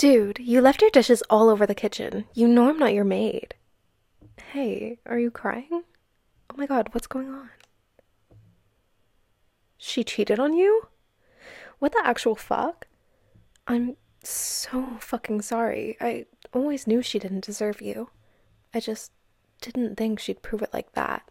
Dude, you left your dishes all over the kitchen. You know I'm not your maid. Hey, are you crying? Oh my god, what's going on? She cheated on you? What the actual fuck? I'm so fucking sorry. I always knew she didn't deserve you. I just didn't think she'd prove it like that.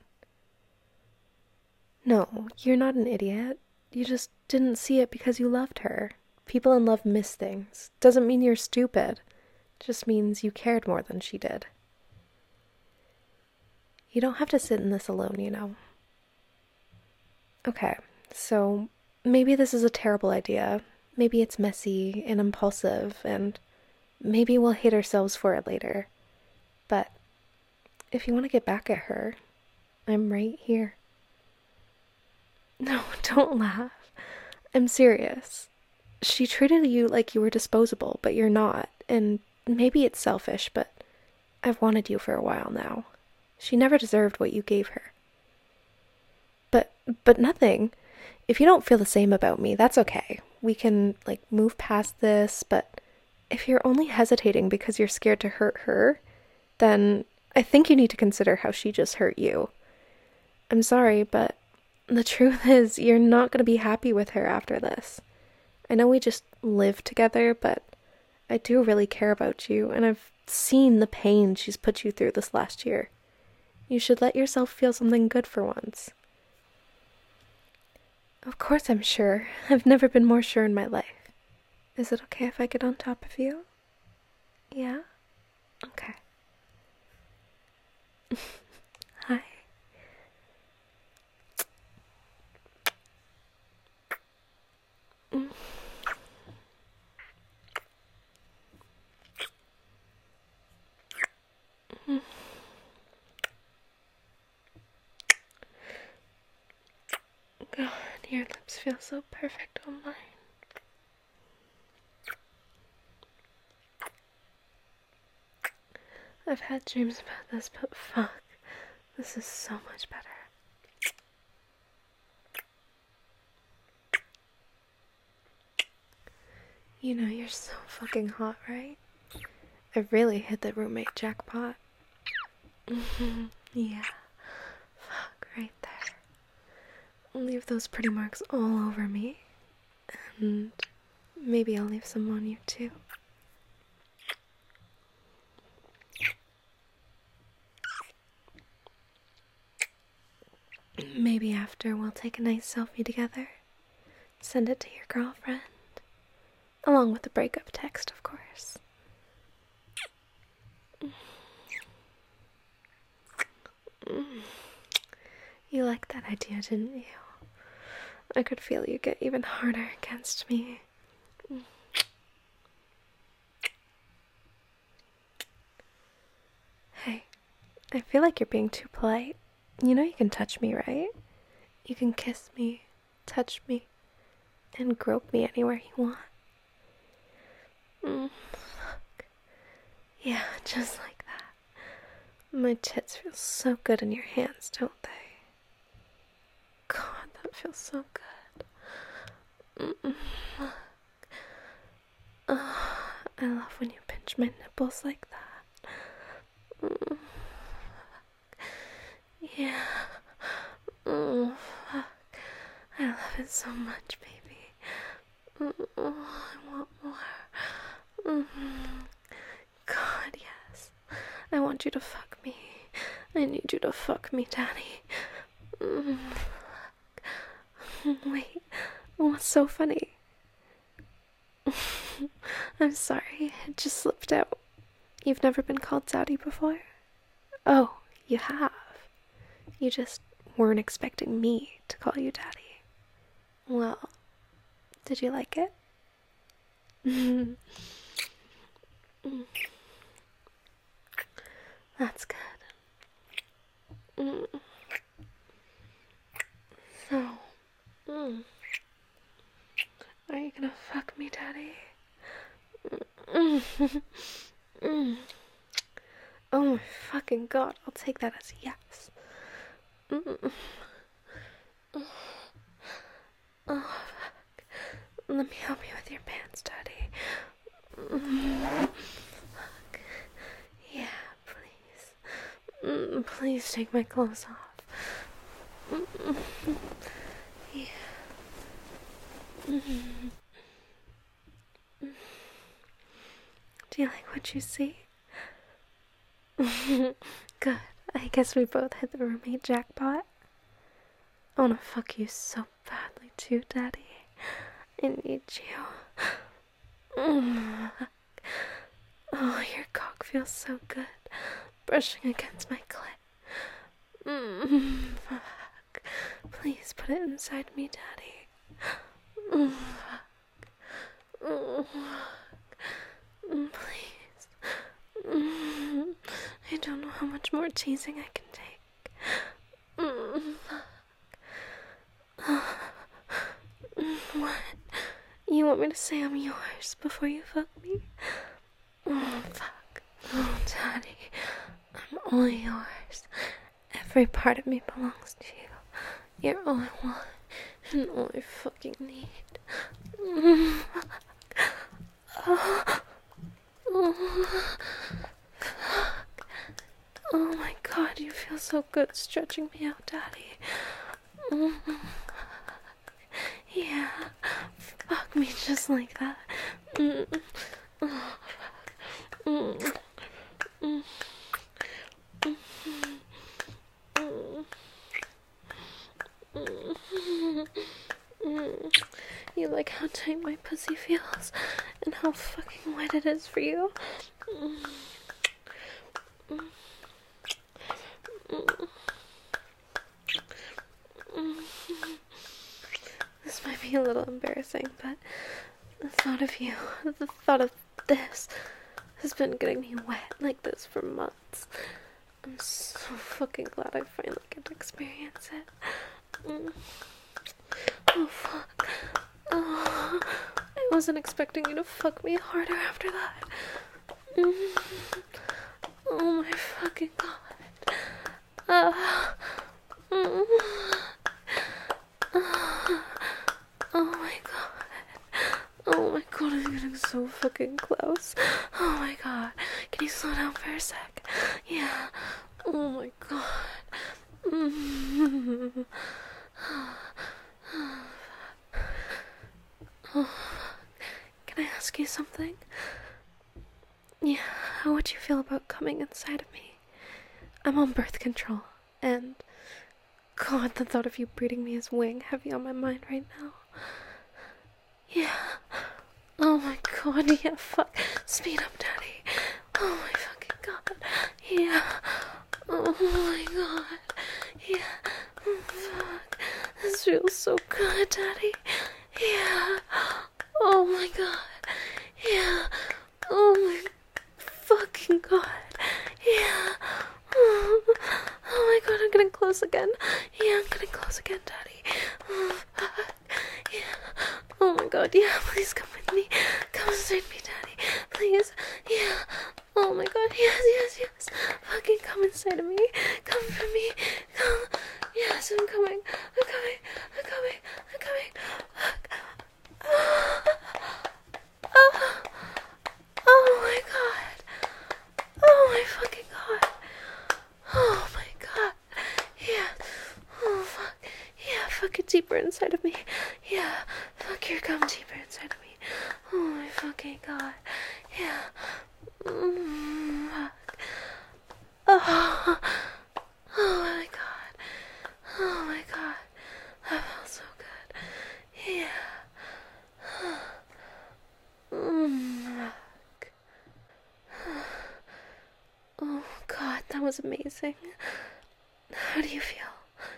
No, you're not an idiot. You just didn't see it because you loved her. People in love miss things. Doesn't mean you're stupid. Just means you cared more than she did. You don't have to sit in this alone, you know. Okay, so maybe this is a terrible idea. Maybe it's messy and impulsive, and maybe we'll hate ourselves for it later. But if you want to get back at her, I'm right here. No, don't laugh. I'm serious. She treated you like you were disposable, but you're not. And maybe it's selfish, but I've wanted you for a while now. She never deserved what you gave her. But nothing. If you don't feel the same about me, that's okay. We can, move past this, but if you're only hesitating because you're scared to hurt her, then I think you need to consider how she just hurt you. I'm sorry, but the truth is, you're not going to be happy with her after this. I know we just live together, but I do really care about you, and I've seen the pain she's put you through this last year. You should let yourself feel something good for once. Of course I'm sure. I've never been more sure in my life. Is it okay if I get on top of you? Yeah? Okay. Hi. God, your lips feel so perfect on mine. I've had dreams about this, but fuck, this is so much better. You know you're so fucking hot, right? I really hit the roommate jackpot. Yeah. Fuck, right there. Leave those pretty marks all over me. And maybe I'll leave some on you too. Maybe after we'll take a nice selfie together. Send it to your girlfriend. Along with the breakup text, of course. You liked that idea, didn't you? I could feel you get even harder against me. Hey, I feel like you're being too polite. You know you can touch me, right? You can kiss me, touch me, and grope me anywhere you want. Fuck. Yeah, just like that. My tits feel so good in your hands, don't they? God, that feels so good. I love when you pinch my nipples like that. Yeah. Fuck. I love it so much, baby. I want more. God, yes. I want you to fuck me. I need you to fuck me, Daddy. Wait, what's so funny? I'm sorry, it just slipped out. You've never been called Daddy before? Oh, you have. You just weren't expecting me to call you Daddy. Well, did you like it? That's good. So, are you gonna fuck me, Daddy? Oh my fucking god, I'll take that as a yes. Oh, fuck. Let me help you with your pants, Daddy. Yeah, please. Please take my clothes off. Yeah. Do you like what you see? Good. I guess we both hit the roommate jackpot. I wanna fuck you so badly too, Daddy. I need you. Oh, your cock feels so good, brushing against my clit. Fuck. Please put it inside me, Daddy. Please. I don't know how much more teasing I can take. What? You want me to say I'm yours before you fuck me? Oh, fuck. Oh, Daddy. I'm all yours. Every part of me belongs to you. You're all I want and all I fucking need. Oh my god, you feel so good stretching me out, Daddy. Yeah, fuck me just like that. You like how tight my pussy feels and how fucking wet it is for you? This might be a little embarrassing, but the thought of you, the thought of this, has been getting me wet like this for months. I'm so fucking glad I finally get to experience it. Oh, fuck. Oh, I wasn't expecting you to fuck me harder after that. Oh my fucking god. Oh my god. Oh my god, I'm getting so fucking close. Oh my god. Can you slow down for a sec? Yeah. Oh my god. Can I ask you something? Yeah, how would you feel about coming inside of me? I'm on birth control, and God, the thought of you breeding me is weighing heavy on my mind right now. Yeah. Oh my god, yeah, fuck. Speed up, Daddy. Oh my fucking god. Yeah. Oh my god. Yeah. Oh, fuck. This feels so good, Daddy. Yeah. Oh my god. Yeah. Oh my fucking god. Yeah. Oh my god, I'm getting close again. Yeah, I'm getting close again, Daddy. Oh, fuck. Yeah. Oh my god, yeah, please come with me. Come inside me, Daddy. Please. Yeah. Oh my god, yes. Fucking come inside of me. Come for me. Come. Yes, I'm coming. Oh my god. Oh my fucking god. Oh my god. Yeah. Oh fuck. Yeah, fuck it deeper inside of me. Yeah. Fuck your gum deeper inside of me. Oh my fucking god. Yeah. Fuck. Oh. Oh my god. Oh my god. That felt so good. Yeah. Fuck. Oh god, that was amazing. How do you feel?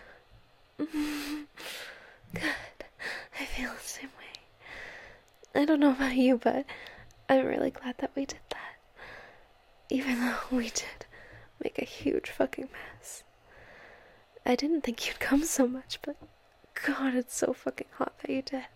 Good. I feel the same way. I don't know about you, but I'm really glad that we did that. Even though we did make a huge fucking mess. I didn't think you'd come so much, but God, it's so fucking hot that you did.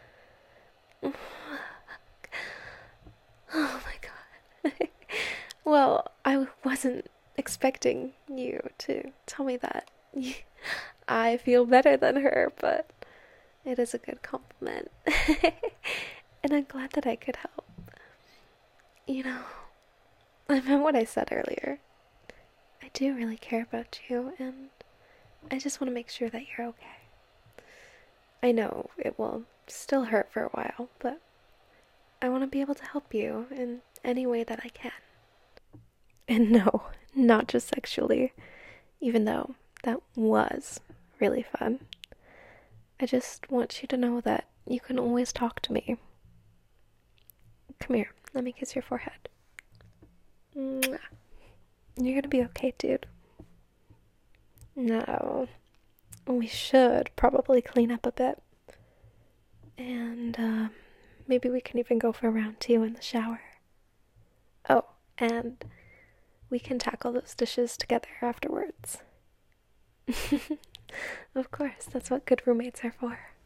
Oh my god. Well, I wasn't expecting you to tell me that. I feel better than her, but it is a good compliment. And I'm glad that I could help. You know, I meant what I said earlier. I do really care about you, and I just want to make sure that you're okay. I know it will still hurt for a while, but I want to be able to help you in any way that I can. And no, not just sexually, even though that was really fun. I just want you to know that you can always talk to me. Come here, let me kiss your forehead. Mwah. You're gonna be okay, dude. No, we should probably clean up a bit. And, maybe we can even go for round two in the shower. Oh, and we can tackle those dishes together afterwards. Of course, that's what good roommates are for.